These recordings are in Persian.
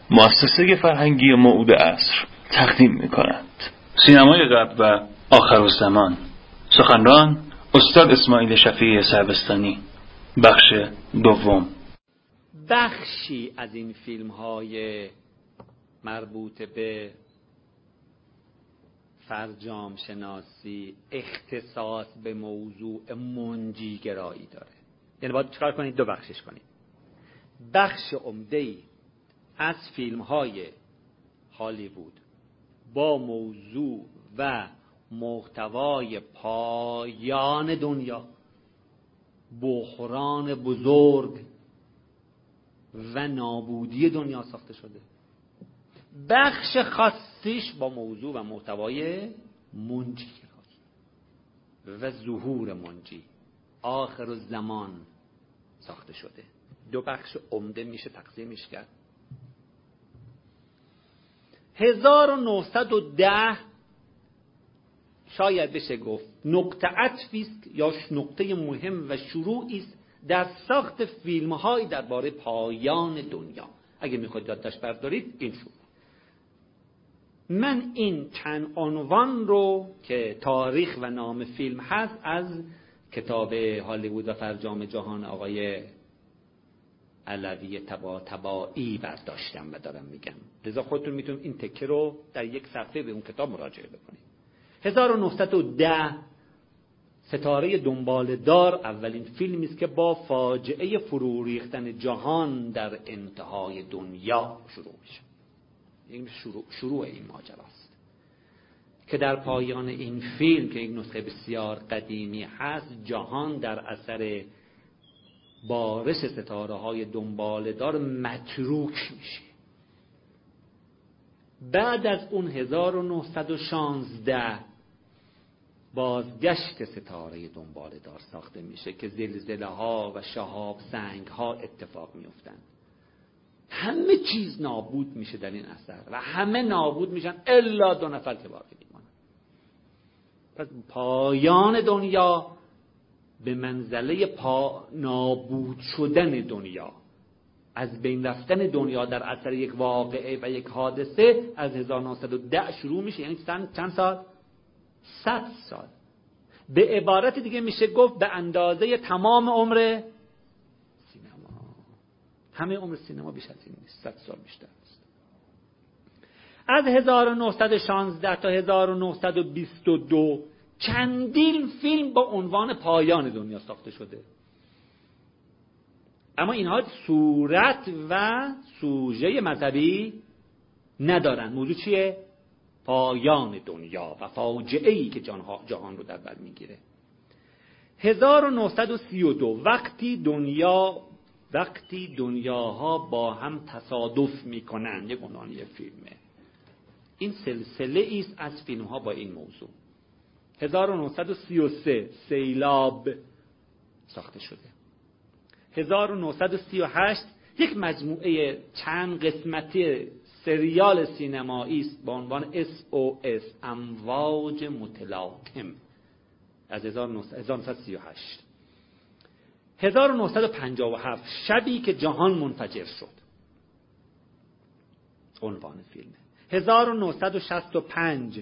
مؤسسه فرهنگی موعود عصر تقدیم می‌کند. سینمای غرب و آخرالزمان. سخنران استاد اسماعیل شفیع سربستانی. بخش دوم. بخشی از این فیلم‌های مربوط به فرجام شناسی اختصاص به موضوع منجیگرایی داره. یعنی باید چکار کنید؟ دو بخشش کنید. بخش عمده‌ای از فیلم‌های هالیوود با موضوع و محتوای پایان دنیا، بحران بزرگ و نابودی دنیا ساخته شده. بخش خاصیش با موضوع و محتوای منجی و ظهور منجی، آخر الزمان ساخته شده. دو بخش عمده میشه تقسیمش کرد. 1910 شاید بشه گفت نقطه عطفی است یا نقطه مهم و شروعی است در ساخت فیلم‌های درباره پایان دنیا. اگه میخواید یادداشت بردارید این شروع. من این چند عنوان رو که تاریخ و نام فیلم هست از کتاب هالیوود و فرجام جهان آقای علوی طباطبایی برداشتم و دارم میگم. لذا خودتون میتونید این تکه رو در یک صفحه به اون کتاب مراجعه بکنید. 1910 ستاره دنباله‌دار اولین فیلمی است که با فاجعه فرو ریختن جهان در انتهای دنیا شروع میشه. این شروع این ماجراست که در پایان این فیلم که یک نسخه بسیار قدیمی هست، جهان در اثر بارش ستاره‌های دنباله‌دار متروک میشه. بعد از اون 1916 بازگشت ستاره دنباله‌دار ساخته میشه که زلزله‌ها و شهاب سنگ‌ها اتفاق میافتند. همه چیز نابود میشه در این اثر و همه نابود میشن الا 2 نفر که باقی میمونن. پس پایان دنیا به منزله نابود شدن دنیا، از بین رفتن دنیا در اثر یک واقعه و یک حادثه از 1910 شروع میشه. یعنی چند سال؟ 100 سال. به عبارت دیگه میشه گفت به اندازه تمام عمر سینما. همه عمر سینما بیش از این نیست، 100 سال بیشتر است. از 1916 تا 1922 چندین فیلم با عنوان پایان دنیا ساخته شده، اما اینها صورت و سوژه مذهبی ندارن. موضوع چیه؟ پایان دنیا و فاجعه‌ای که جهان رو در بر میگیره. 1932 وقتی دنیاها با هم تصادف میکنن، یک عنوان فیلمه. این سلسله است از فیلم‌ها با این موضوع. 1933 سیلاب ساخته شده. 1938 یک مجموعه چند قسمتی سریال سینمایی است با عنوان SOS امواج متلاطم از 1938. 1957 شبی که جهان منفجر شد عنوان فیلمه. 1965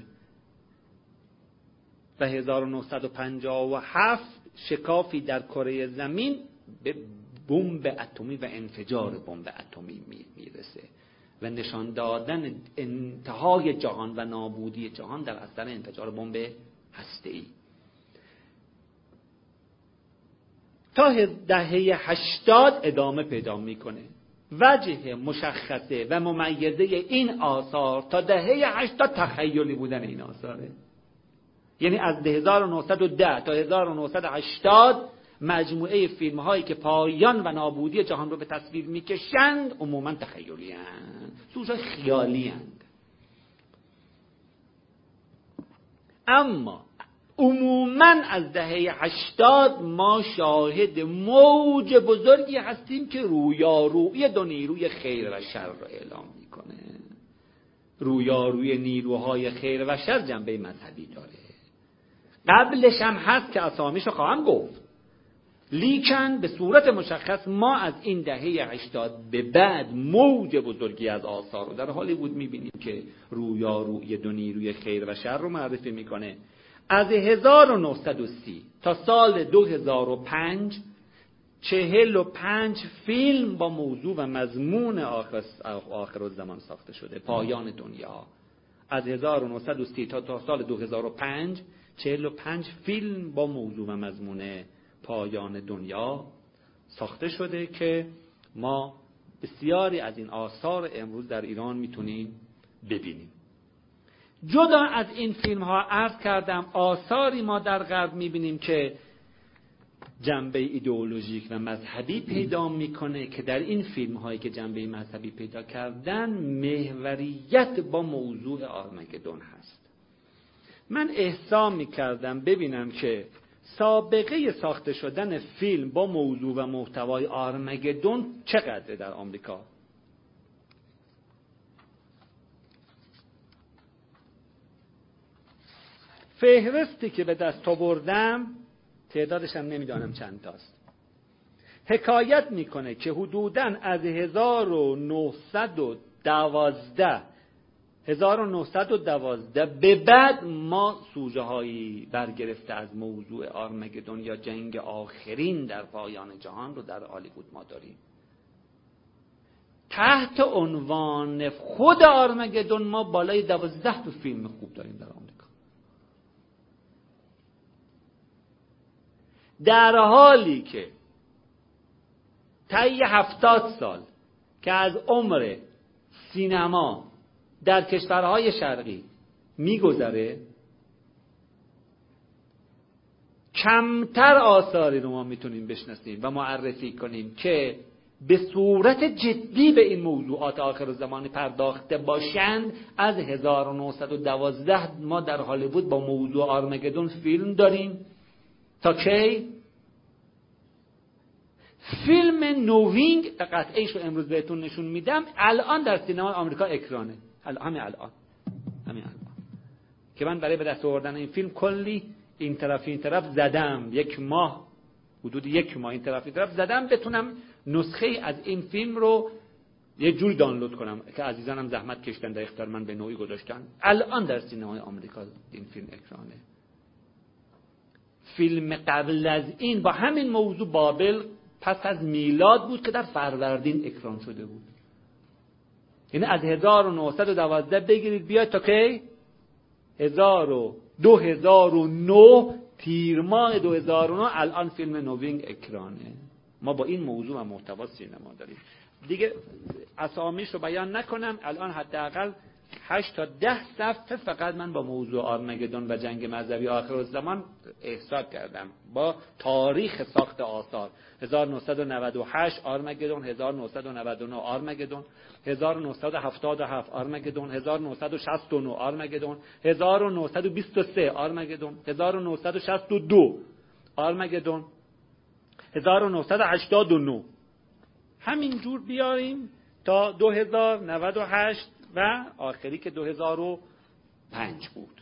و 1957 شکافی در کره زمین به بمب اتمی و انفجار بمب اتمی میرسه و نشان دادن انتهای جهان و نابودی جهان در اثر انفجار بمب هسته‌ای. تا دهه 80 ادامه پیدا میکنه. وجه مشخصه و ممیزه این آثار تا دهه 80 تخیلی بودن این آثاره. یعنی از 1910 تا 1980 مجموعه فیلم هایی که پایان و نابودی جهان رو به تصویر میکشند عموما تخیلی هستند، سوژه خیالی هستند. اما عموما از دهه 80 ما شاهد موج بزرگی هستیم که رویارویی دو نیروی خیر و شر را اعلام میکنه. رویارویی نیروهای خیر و شر جنبه مذهبی داره. قبلش هم هست که اسامیشو خواهم گفت. لیکن به صورت مشخص ما از این دهه 80 به بعد موج بزرگی از آثار رو در هالیوود میبینیم که رویارویی دو نیروی خیر و شر رو معرفی میکنه. از 1930 تا سال 2005 45 فیلم با موضوع و مضمون آخرالزمان ساخته شده، پایان دنیا. از 1930 تا سال 2005 45 فیلم با موضوع و مضمون پایان دنیا ساخته شده که ما بسیاری از این آثار امروز در ایران میتونیم ببینیم. جدا از این فیلم ها عرض کردم آثاری ما در غرب میبینیم که جنبه ایدئولوژیک و مذهبی پیدا میکنه که در این فیلم هایی که جنبه مذهبی پیدا کردن محوریت با موضوع آرمگدون هست. من احسان میکردم ببینم که سابقه ساخته شدن فیلم با موضوع و محتوای آرمگدون چقدره در آمریکا. فهرستی که به دست آوردم تعدادش هم نمیدانم چند تاست، حکایت میکنه که حدوداً از 1912 به بعد ما سوژه هایی برگرفته از موضوع آرمگدون یا جنگ آخرین در پایان جهان رو در هالیوود ما داریم. تحت عنوان خود آرمگدون ما بالای 12 فیلم خوب داریم در آمریکا، در حالی که طی 70 سال که از عمر سینما در کشورهای شرقی میگذره کمتر آثاری رو ما میتونیم بشناسیم و معرفی کنیم که به صورت جدی به این موضوعات آخرالزمان پرداخته باشند. از 1912 ما در هالیوود با موضوع آرمگدون فیلم داریم تا کی؟ فیلم نوینگ قطعیش رو امروز بهتون نشون میدم، الان در سینما آمریکا اکرانه، همین الان که من برای به دست آوردن این فیلم کلی این طرف زدم، حدود یک ماه این طرف زدم بتونم نسخه از این فیلم رو یه جوری دانلود کنم که عزیزانم زحمت کشیدن در اختیار من به نوعی گذاشتن. الان در سینمای آمریکا این فیلم اکرانه. فیلم قبل از این با همین موضوع بابل پس از میلاد بود که در فروردین اکران شده بود. یعنی از 1912 بگیرید بیاید تا کی؟ 2009 تیر ماه 2009 الان فیلم نوینگ اکرانه. ما با این موضوع و محتوا سینما داریم. دیگه اسامیش رو بیان نکنم، الان حداقل 8 تا 10 صفحه فقط من با موضوع آرمگدون و جنگ مذهبی آخرالزمان احساس کردم با تاریخ ساخت آثار. 1998 آرمگدون، 1999 آرمگدون، 1977 آرمگدون، 1969 آرمگدون، 1923 آرمگدون، 1962 آرمگدون، 1989 همین جور بیاریم تا 2098 و آخری که 2005 بود.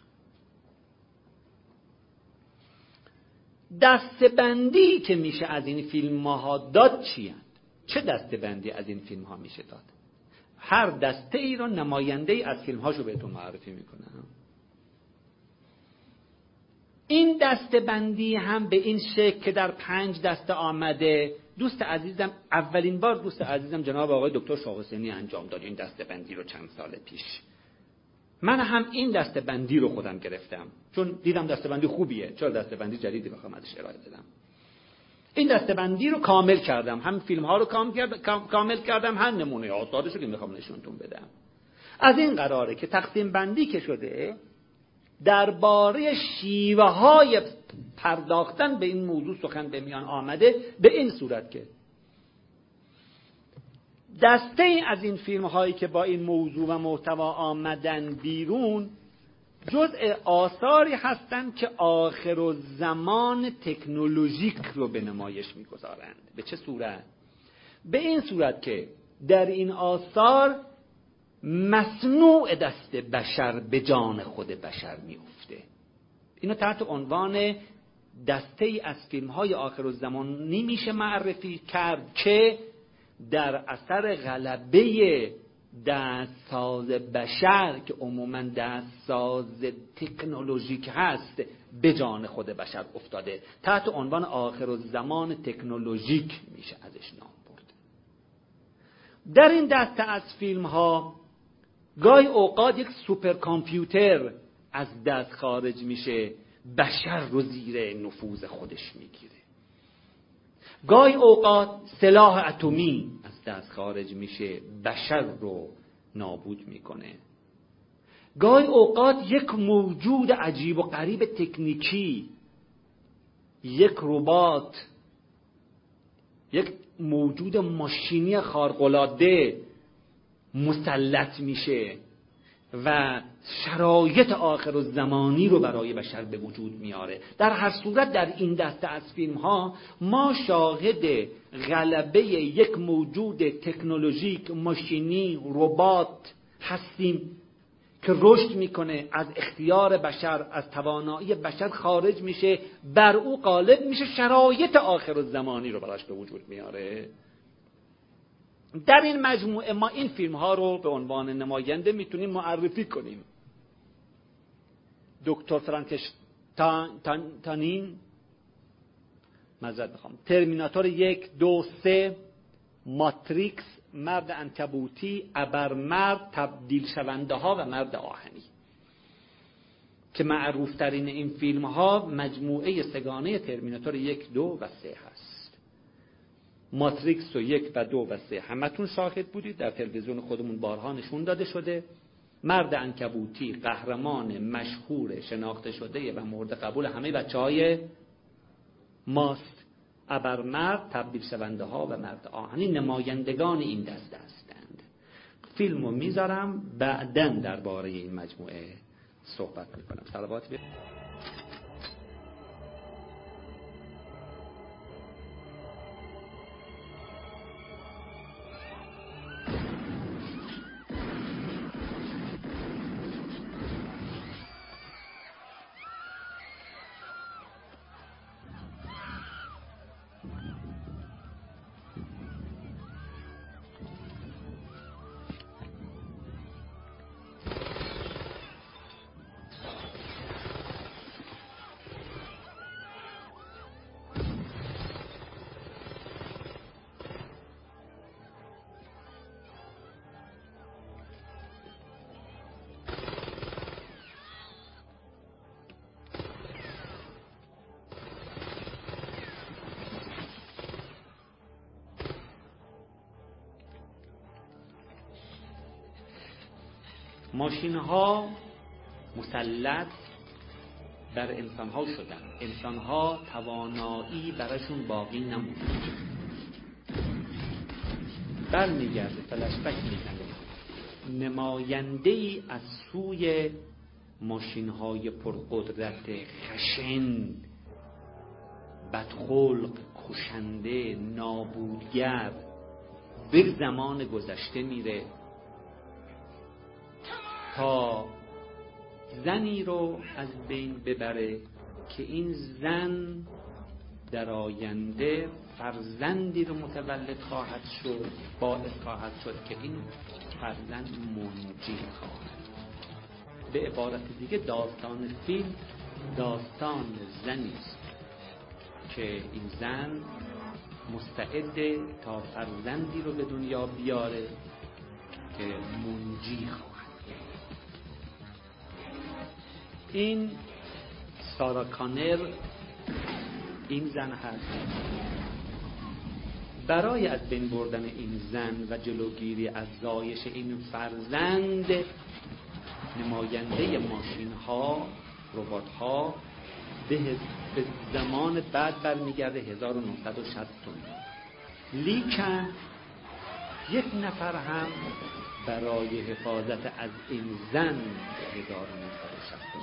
دستبندی که میشه از این فیلم ها داد چی هست؟ چه دستبندی از این فیلم ها میشه داد؟ هر دسته ای رو نماینده ای از فیلم هاشو بهتون معرفی میکنم. این دستبندی هم به این شکل که در 5 دسته آمده، دوست عزیزم اولین بار دوست عزیزم جناب آقای دکتر شاه حسینی انجام داد این دستبندی رو چند سال پیش. من هم این دستبندی رو خودم گرفتم چون دیدم دستبندی خوبیه، چرا دستبندی جدیدی بخوام ازش ارائه بدم. این دستبندی رو کامل کردم، هم فیلم ها رو کامل کردم، هم نمونه آثارش رو که میخوام نشونتون بدم. از این قراره که تقسیم بندی که شده درباره شیوه های پرداختن به این موضوع سخن به میان آمده به این صورت که دسته ای از این فیلم هایی که با این موضوع و محتوا آمدن بیرون جزء آثاری هستند که آخرالزمان تکنولوژیک رو به نمایش میگذارند. به چه صورت؟ به این صورت که در این آثار مصنوع دست بشر به جان خود بشر میفته. اینو تحت عنوان دسته ای از فیلم های آخرالزمانی میشه معرفی کرد که در اثر غلبه دستساز بشر که عموما دستساز تکنولوژیک هست به جان خود بشر افتاده. تحت عنوان آخرالزمان تکنولوژیک میشه ازش نام برد. در این دسته از فیلم ها گاهی اوقات یک سوپر کامپیوتر از دست خارج میشه، بشر رو زیر نفوذ خودش میگیره. گاهی اوقات سلاح اتمی از دست خارج میشه، بشر رو نابود میکنه. گاهی اوقات یک موجود عجیب و غریب تکنیکی، یک ربات، یک موجود ماشینی خارق‌العاده مسلط میشه و شرایط آخرالزمانی رو برای بشر به وجود میاره. در هر صورت در این دسته از فیلم ها ما شاهد غلبه یک موجود تکنولوژیک ماشینی ربات هستیم که رشد میکنه، از اختیار بشر، از توانایی بشر خارج میشه، بر او غالب میشه، شرایط آخرالزمانی رو براش به وجود میاره. در این مجموعه ما این فیلم ها رو به عنوان نماینده میتونیم معرفی کنیم. دکتر فرانکشتاین، ترمیناتور 1، 2، 3، ماتریکس، مرد عنکبوتی، ابرمرد، تبدیل شونده ها و مرد آهنی که معروف ترین این فیلم ها مجموعه سگانه ترمیناتور 1، 2 و 3 هست. ماتریکس و 1 و 2 و 3 همتون شاهد بودید، در تلویزیون خودمون بارها نشون داده شده. مرد عنکبوتی قهرمان مشهور شناخته شده و مورد قبول همه بچهای ماست. ابرمرد، تبدیل شونده ها و مرد آهنی نمایندگان این دسته هستند. فیلمو میذارم، بعداً درباره این مجموعه صحبت میکنم. صلوات بر ماشین ها مسلط بر انسان ها شدن. انسان ها توانایی براشون باقی نموند. برمیگرده فلشبک میزنه، نماینده ای از سوی ماشین های پرقدرت، خشن، بدخلق، کشنده، نابودگر به زمان گذشته میره تا زنی رو از بین ببره که این زن در آینده فرزندی رو متولد خواهد شد، باعث خواهد شد که این فرزند منجی خواهد. به عبارت دیگه داستان فیلم داستان زنی است که این زن مستعده تا فرزندی رو به دنیا بیاره که منجی خواهد. این سارا کانر این زن هست. برای از بین بردن این زن و جلوگیری از زایش این فرزند، نماینده ماشین ها، ربات ها به زمان بعد برمیگرده 1960. لیکن یک نفر هم برای حفاظت از این زن 1960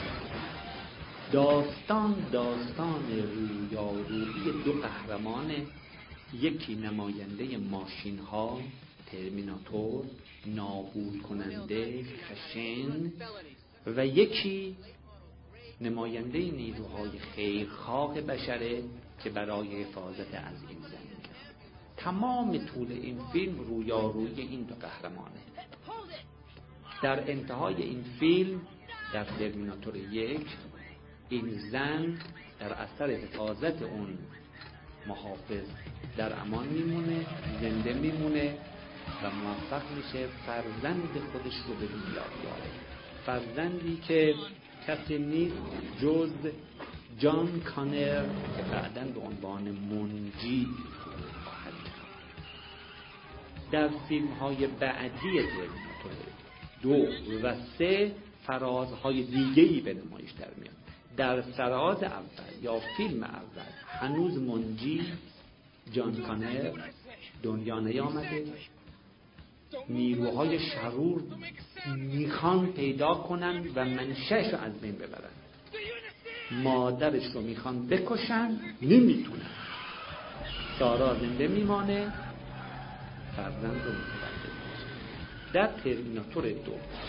داستان رویارویی دو قهرمان، یکی نماینده ماشین ها ترمیناتور نابود کننده خشن و یکی نماینده نیروهای خیرخواه بشره که برای حفاظت از این زمین است. تمام طول این فیلم رویارویی این دو قهرمانه. در انتهای این فیلم در ترمیناتور 1 این زن در اثر حفاظت اون محافظ در امان میمونه، زنده میمونه و موفق میشه فرزند خودش رو به دنیا بیاره. فرزندی که کسی نیست جز جان کانر که بعداً به عنوان منجی خواهد شد. در فیلم های بعدی ترمیناتور 2 و 3 فرازهای دیگه‌ای به نمایش در میاد. در فراز اول یا فیلم اول هنوز منجی جان کانر دنیا نیامده، نیروهای شرور میخوان پیدا کنن و منشأش رو از بین ببرن، مادرش رو میخوان بکشن، نمیتونن. سارا زنده میمانه، فرزند رو متولد میشه. در ترمیناتور 2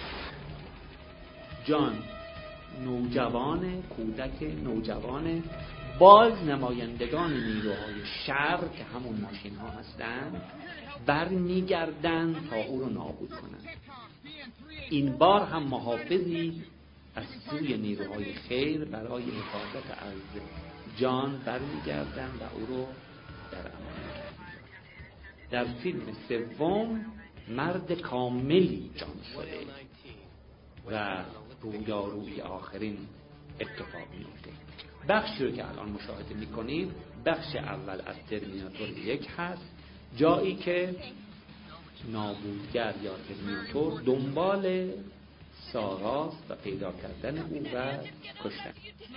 جان نوجوانه، کودک نوجوانه، باز نمایندگان نیروهای شر که همون ماشین ها هستن برمیگردن تا او رو نابود کنن. این بار هم محافظی از سوی نیروهای خیر برای حفاظت از جان برمیگردن و او رو در امان میگیرن. در فیلم 3 مرد کاملی جان شده و رویارویی آخرین اتفاق میفته. بخشی رو که الان مشاهده میکنید بخش اول از ترمیناتور 1 هست، جایی که نابودگر یا ترمیناتور دنبال ساراست و پیدا کردن او و کشتن.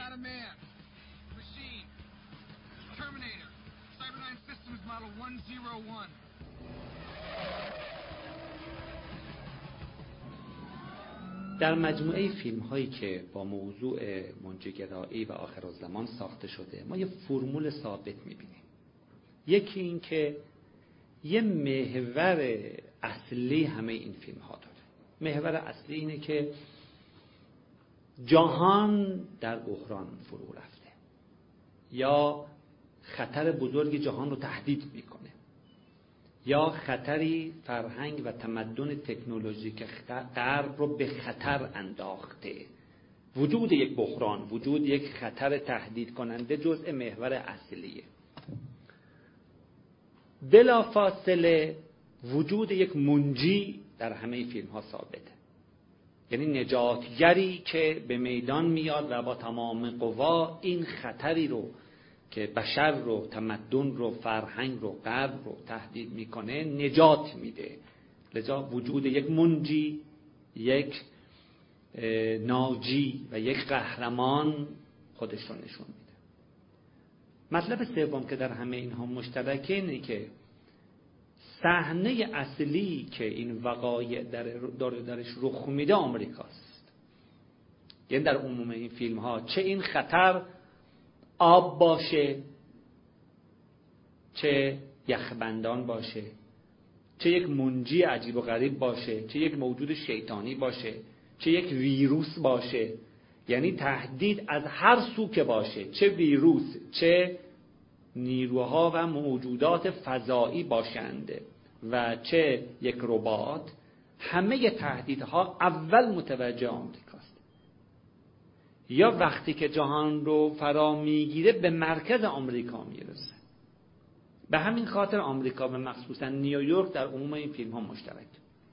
در مجموعه فیلم هایی که با موضوع منجیگرایی و آخرالزمان ساخته شده ما یه فرمول ثابت میبینیم. یکی این که یه محور اصلی همه این فیلم ها داره. محور اصلی اینه که جهان در بحران فرو رفته یا خطر بزرگ جهان رو تهدید میکنه یا خطری فرهنگ و تمدن تکنولوژیک غرب رو به خطر انداخته. وجود یک بحران، وجود یک خطر تهدید کننده جزء محور اصلیه. بلا فاصله وجود یک منجی در همه فیلم ها ثابته، یعنی نجاتگری که به میدان میاد و با تمام قوا این خطری رو که بشر رو، تمدن رو، فرهنگ رو، غرب رو تهدید میکنه نجات میده. لذا وجود یک منجی، یک ناجی و یک قهرمان خودش رو نشون میده. مطلب سوم که در همه اینها مشترکه اینه که صحنه اصلی که این وقایع درش رخ میده آمریکاست. یعنی در عموم این فیلم ها چه این خطر آب باشه، چه یخبندان باشه، چه یک منجی عجیب و غریب باشه، چه یک موجود شیطانی باشه، چه یک ویروس باشه، یعنی تهدید از هر سو که باشه، چه ویروس، چه نیروها و موجودات فضایی باشند و چه یک ربات، همه تهدیدها اول متوجه آمریکاست. یا وقتی که جهان رو فرا میگیره به مرکز آمریکا میرسه. به همین خاطر آمریکا و مخصوصا نیویورک در عموم این فیلم ها مشترک.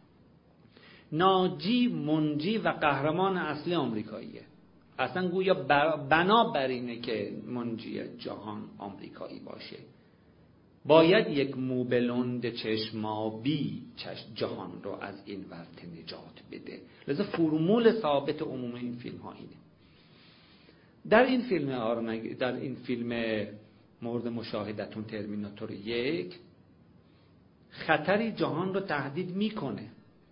ناجی، منجی و قهرمان اصلی آمریکاییه. اصلا گویا بنابر اینه که منجی جهان آمریکایی باشه. باید یک موبلند چشمابی جهان رو از این ورطه نجات بده. لذا فرمول ثابت عموم این فیلم ها اینه. در این فیلم مورد مشاهدتون ترمیناتور 1 خطری جهان رو تهدید میکنه.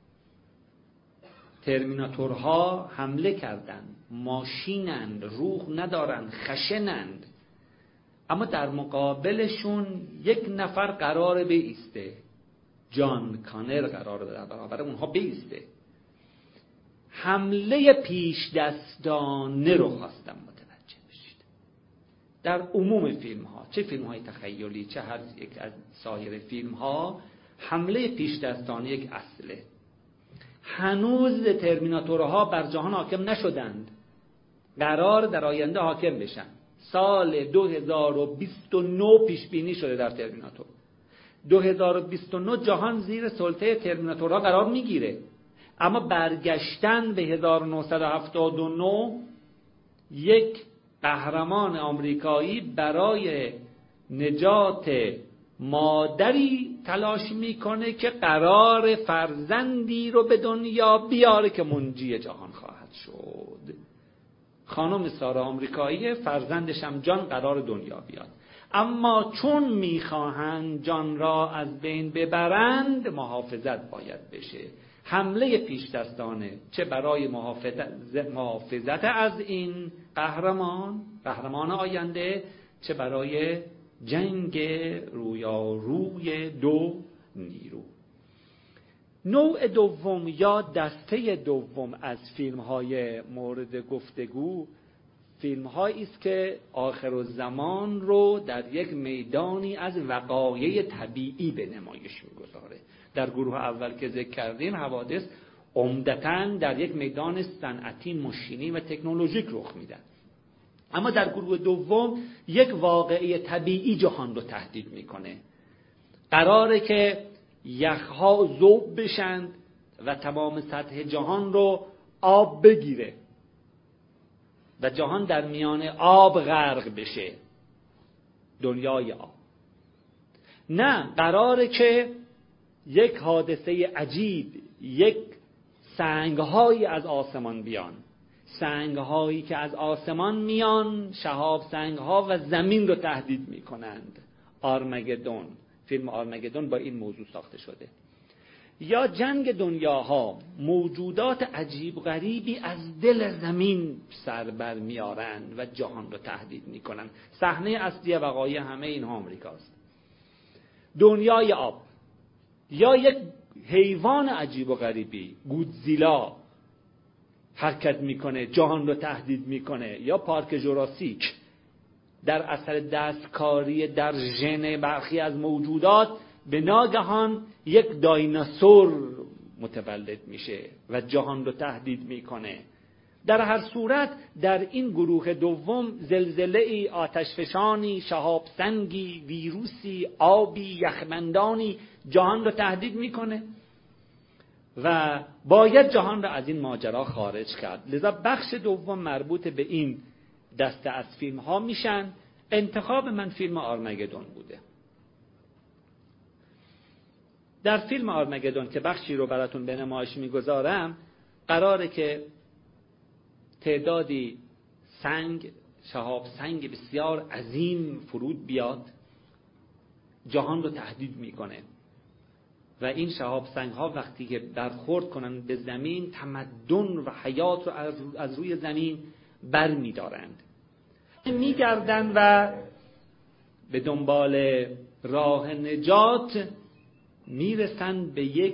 ترمیناتورها حمله کردن، ماشینند، روح ندارن، خشنند، اما در مقابلشون یک نفر قرار بایسته. جان کانر قرار در برابر اونها بایسته. حمله پیش دستانه رو خواستم متوجه بشید. در عموم فیلم ها، چه فیلم های تخیلی چه هر یک از سایر فیلم ها، حمله پیش دستانه یک اصله. هنوز ترمیناتورها بر جهان حاکم نشدند، قرار در آینده حاکم بشن. سال 2029 پیش بینی شده در ترمیناتور. 2029 جهان زیر سلطه ترمیناتورها قرار میگیره، اما برگشتن به 1979 یک قهرمان آمریکایی برای نجات مادری تلاش میکنه که قرار فرزندی رو به دنیا بیاره که منجی جهان خواهد شد. خانم سارا آمریکایی، فرزندش هم جان قرار دنیا بیاد، اما چون میخواهند جان را از بین ببرند محافظت باید بشه. حمله پیش دستانه چه برای محافظت از این قهرمان آینده، چه برای جنگ رویاروی دو نیرو. نوع دوم یا دسته دوم از فیلم‌های مورد گفتگو فیلم‌هایی است که آخرالزمان رو در یک میدانی از وقایع طبیعی به نمایش می‌گذاره. در گروه اول که ذکر کردیم حوادث عمدتاً در یک میدان صنعتی، ماشینی و تکنولوژیک رخ میدن، اما در گروه دوم یک واقعه طبیعی جهان رو تهدید میکنه. قراره که یخها ذوب بشن و تمام سطح جهان رو آب بگیره و جهان در میان آب غرق بشه، دنیای آب. نه، قراره که یک حادثه عجیب، یک سنگهایی از آسمان بیان، سنگهایی که از آسمان میان شهاب سنگها و زمین رو تهدید میکنند. آرمگدون، فیلم آرمگدون با این موضوع ساخته شده. یا جنگ دنیاها، موجودات عجیب غریبی از دل زمین سر بر میارند و جهان رو تهدید میکنند. صحنه اصلی وقایع همه اینها آمریکاست. دنیای آب، یا یک حیوان عجیب و غریبی، گودزیلا حرکت میکنه جهان رو تهدید میکنه، یا پارک جوراسیک در اثر دستکاری در ژن برخی از موجودات به ناگهان یک دایناسور متولد میشه و جهان رو تهدید میکنه. در هر صورت در این گروه دوم زلزله‌ای، آتشفشانی، شهاب سنگی، ویروسی، آبی، یخبندانی جهان رو تهدید میکنه و باید جهان را از این ماجرا خارج کرد. لذا بخش دوم مربوط به این دسته از فیلم ها میشن. انتخاب من فیلم آرمگدون بوده. در فیلم آرمگدون که بخشی رو براتون به نمایش میگذارم، قراره که تعدادی شهاب سنگ بسیار عظیم فرود بیاد، جهان رو تهدید میکنه و این شهاب سنگ ها وقتی که برخورد کنن به زمین، تمدن و حیات رو از روی زمین بر میدارند. میگردن و به دنبال راه نجات میرسن به یک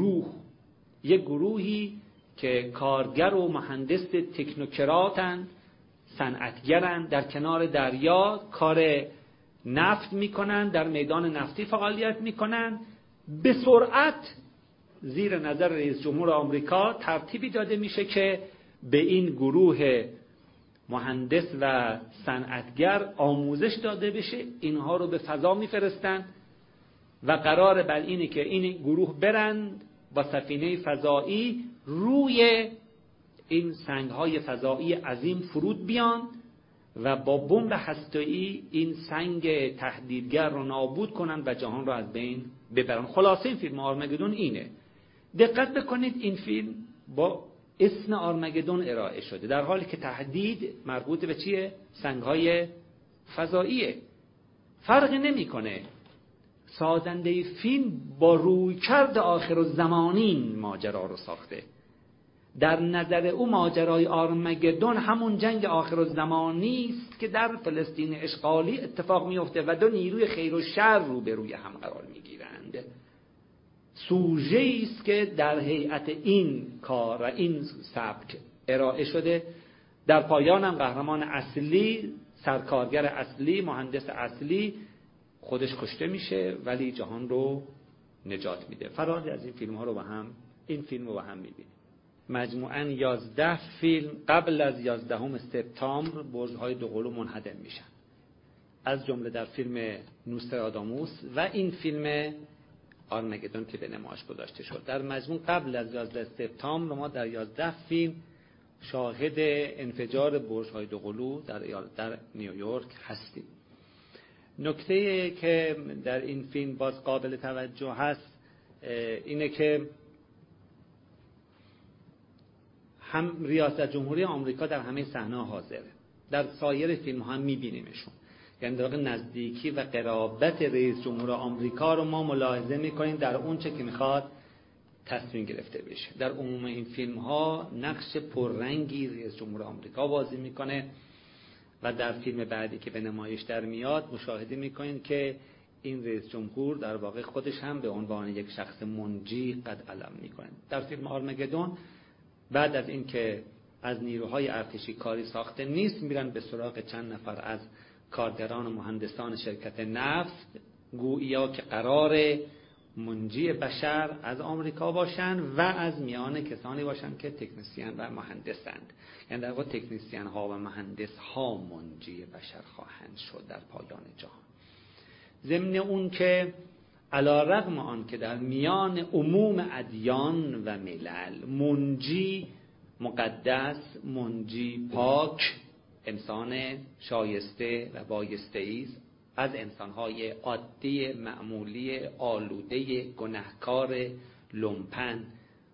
گروهی که کارگر و مهندس تکنوکراتن، صنعتگرن، در کنار دریا کار نفت میکنن، در میدان نفتی فعالیت میکنن. به سرعت زیر نظر رئیس جمهور آمریکا ترتیبی داده میشه که به این گروه مهندس و صنعتگر آموزش داده بشه. اینها رو به فضا میفرستن و قرار بر اینه که این گروه برند با سفینه فضایی روی این سنگ‌های فضایی عظیم فرود بیان و با بمب هسته‌ای این سنگ تهدیدگر رو نابود کنن و جهان رو از بین ببرن. خلاصه این فیلم آرمگدون اینه. دقت بکنید، این فیلم با اسم آرمگدون ارائه شده در حالی که تهدید مربوط به چیه؟ سنگ‌های فضاییه. فرق نمی‌کنه. سازنده فیلم با رویکرد آخرالزمانی ماجرا رو ساخته. در نظر او ماجرای آرمگدون همون جنگ آخرالزمانی است که در فلسطین اشغالی اتفاق میفته و دو نیروی خیر و شر روبروی هم قرار میگیرند. سوژه‌ای است که در هیئت این کار و این سبک ارائه شده. در پایان هم قهرمان اصلی، سرکارگر اصلی، مهندس اصلی خودش کشته میشه ولی جهان رو نجات میده. فراری از این فیلم ها رو این فیلم رو با هم میبینیم. مجموعاً 11 فیلم قبل از 11 سپتامبر برج‌های دوقلو منهدم میشن، از جمله در فیلم نوستراداموس و این فیلم آرمگدون که به نمایش گذاشته شد. در مجموع قبل از 11 سپتامبر ما در 11 فیلم شاهد انفجار برج‌های دوقلو در نیویورک هستیم. نکته که در این فیلم باز قابل توجه هست اینه که هم ریاست جمهوری آمریکا در همه صحنه حاضره، در سایر فیلم هم میبینیمشون. یعنی در واقع نزدیکی و قرابت رئیس جمهور آمریکا رو ما ملاحظه میکنیم در اون چه که میخواد تصمیم گرفته بشه. در عموم این فیلم ها نقش پررنگی رئیس جمهور آمریکا بازی میکنه و در فیلم بعدی که به نمایش در میاد مشاهده میکنید که این رئیس جمهور در واقع خودش هم به عنوان یک شخص منجی قد علم میکنه. در فیلم آرمگدون بعد از این که از نیروهای ارتشی کاری ساخته نیست، میرن به سراغ چند نفر از کارگران و مهندسان شرکت نفت، گوییا که قرار منجی بشر از آمریکا باشن و از میان کسانی باشن که تکنسین و مهندسند. یعنی در واقع تکنسین ها و مهندس ها منجی بشر خواهند شد در پایان جهان. ضمن اون که علی رغم آن که در میان عموم ادیان و ملل منجی مقدس، منجی پاک، انسان شایسته و بایسته است، از انسانهای عادی معمولی آلوده گناهکار لومپن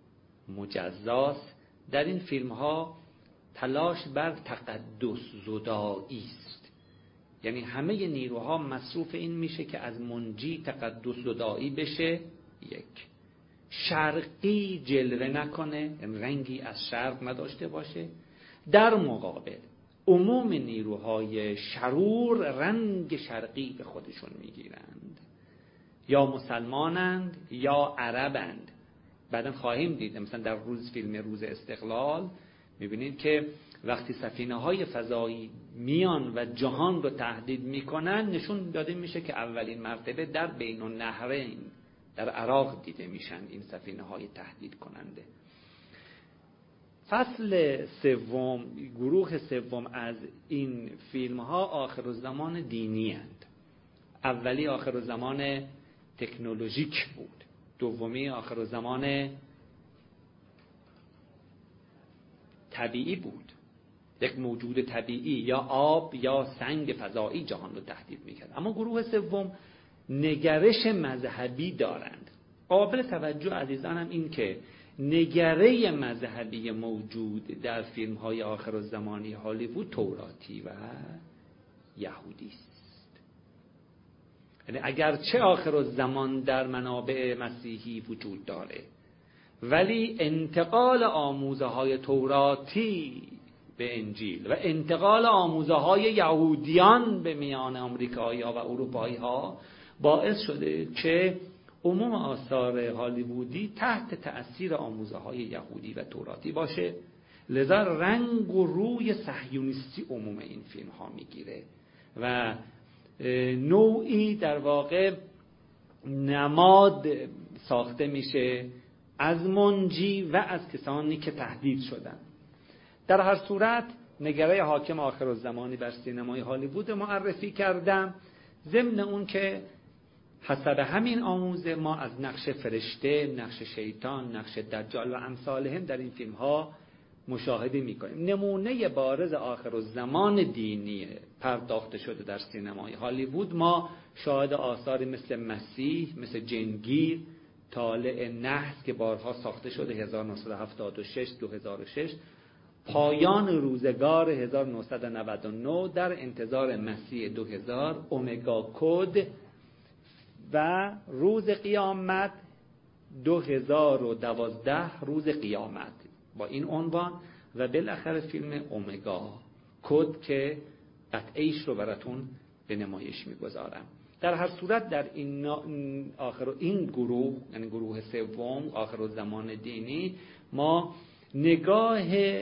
مجزاست، در این فیلم ها تلاش بر تقدس زدایی است. یعنی همه نیروها مصروف این میشه که از منجی تقدس زدایی بشه، یک شرقی جلوه نکنه، رنگی از شرق نداشته باشه. در مقابل عموم نیروهای شرور رنگ شرقی به خودشون میگیرند، یا مسلمانند یا عربند. بعداً خواهیم دید مثلا در فیلم روز استقلال میبینید که وقتی سفینه‌های فضایی میان و جهان رو تهدید میکنن، نشون داده میشه که اولین مرتبه در بین النهرین در عراق دیده میشن این سفینه‌های تهدید کننده. فصل سوم، گروه سوم از این فیلم ها آخرالزمان دینی اند. اولی آخرالزمان تکنولوژیک بود، دومی آخرالزمان طبیعی بود. یک موجود طبیعی یا آب یا سنگ فضایی جهان رو تهدید میکرد. اما گروه سوم نگرش مذهبی دارند. قابل توجه عزیزانم این که نگره مذهبی موجود در فیلم های آخرالزمانی هالیوود توراتی و یهودی است. یعنی اگرچه آخرالزمان در منابع مسیحی وجود داره، ولی انتقال آموزه های توراتی به انجیل و انتقال آموزه های یهودیان به میان آمریکایی ها و اروپایی ها باعث شده که عموم آثار هالیوودی تحت تأثیر آموزه های یهودی و توراتی باشه. لذا رنگ و روی صهیونیستی عموم این فیلم ها میگیره و نوعی در واقع نماد ساخته میشه از منجی و از کسانی که تهدید شدن. در هر صورت نگره حاکم آخرالزمانی بر سینمای هالیوود معرفی کردم، ضمن اون که حسب همین آموزه ما از نقش فرشته، نقش شیطان، نقش دجال و امثالهم در این فیلم ها مشاهده میکنیم. نمونه بارز آخرالزمان دینی پرداخته شده در سینمای هالیوود ما شاهد آثاری مثل مسیح، مثل جنگیر، طالع نحس که بارها ساخته شده 1976 2006، پایان روزگار 1999، در انتظار مسیح 2000، اومگا کد و روز قیامت 2012 روز قیامت با این عنوان، و بالاخره فیلم اومگا کد که قطعیش رو براتون به نمایش میگذارم. در هر صورت در این گروه، یعنی گروه سوم آخرالزمان دینی، ما نگاه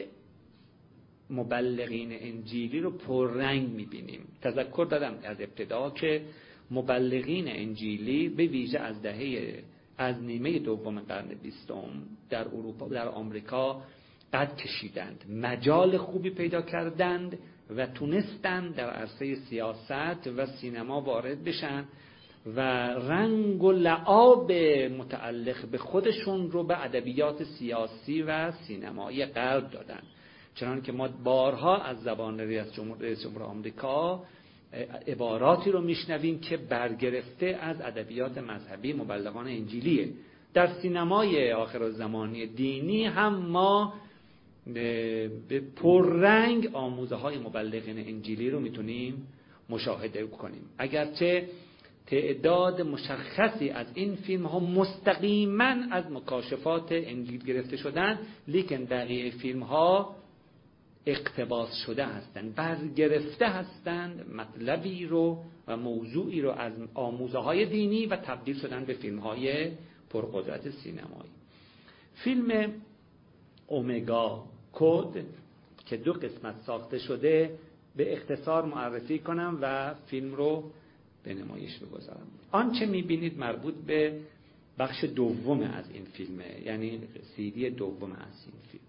مبلغین انجیلی رو پررنگ می‌بینیم. تذکر دادم از ابتدا که مبلغین انجیلی به ویژه از نیمه دوم قرن 20 در اروپا، در آمریکا قد کشیدند، مجال خوبی پیدا کردند و تونستند در عرصه سیاست و سینما وارد بشن و رنگ و لعاب متعلق به خودشون رو به ادبیات سیاسی و سینمایی غرب دادن. چنانکه ما بارها از زبان رئیس جمهور آمریکا عباراتی رو میشنویم که برگرفته از ادبیات مذهبی مبلغان انجیلیه. در سینمای آخرالزمانی دینی هم ما به پررنگ آموزه های مبلغین انجیلی رو میتونیم مشاهده کنیم. اگرچه تعداد مشخصی از این فیلم ها مستقیما از مکاشفات انجیل گرفته شدن، لیکن بقیه فیلم ها اقتباس شده هستند، برگرفته هستند مطلبی رو و موضوعی رو از آموزه های دینی و تبدیل شدن به فیلم های پرقدرت سینمایی. فیلم اومگا کد که 2 قسمت ساخته شده به اختصار معرفی کنم و فیلم رو به نمایش بگذارم. آنچه میبینید مربوط به بخش دوم از این فیلمه، یعنی CD دوم از این فیلم.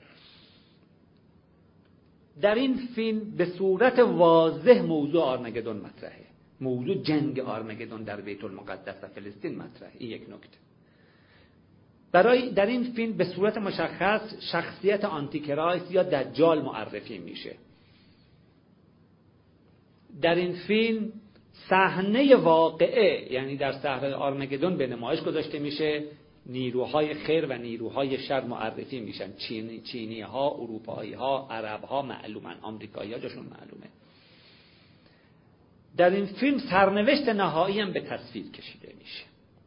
در این فیلم به صورت واضح موضوع آرمگدون مطرحه، موضوع جنگ آرمگدون در بیت المقدس و فلسطین مطرحه. این یک نکته. در این فیلم به صورت مشخص شخصیت آنتیکرایست یا دجال معرفی میشه. در این فیلم صحنه واقعه، یعنی در صحرای آرمگدون به نمایش گذاشته میشه. نیروهای خیر و نیروهای شر معرفی میشن. چینی ها، اروپایی ها، عرب ها معلومن، آمریکایی ها جاشون معلومه. در این فیلم سرنوشت نهایی هم به تصویر کشیده میشه.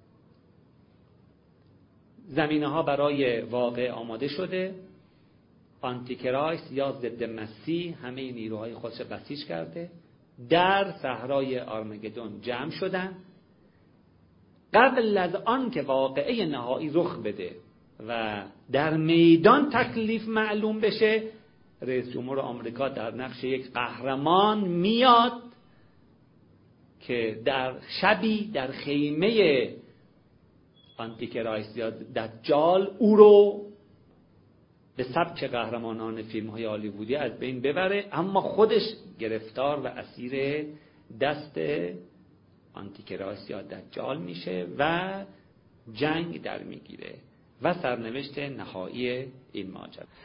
زمینه ها برای واقع آماده شده. آنتیکرایست یا ضد مسیح همه نیروهای خودش بسیج کرده، در صحرای آرمگدون جمع شدن. قبل از آن که واقعه نهایی رخ بده و در میدان تکلیف معلوم بشه، رئیس جمهور آمریکا در نقش یک قهرمان میاد که در شبی در خیمه آنتیکرایست یا دجال او رو به سبک قهرمانان فیلم های هالیوودی از بین ببره، اما خودش گرفتار و اسیر دست آنتیکرایست یا دجال میشه و جنگ در میگیره و سرنوشت نهایی این ماجرا.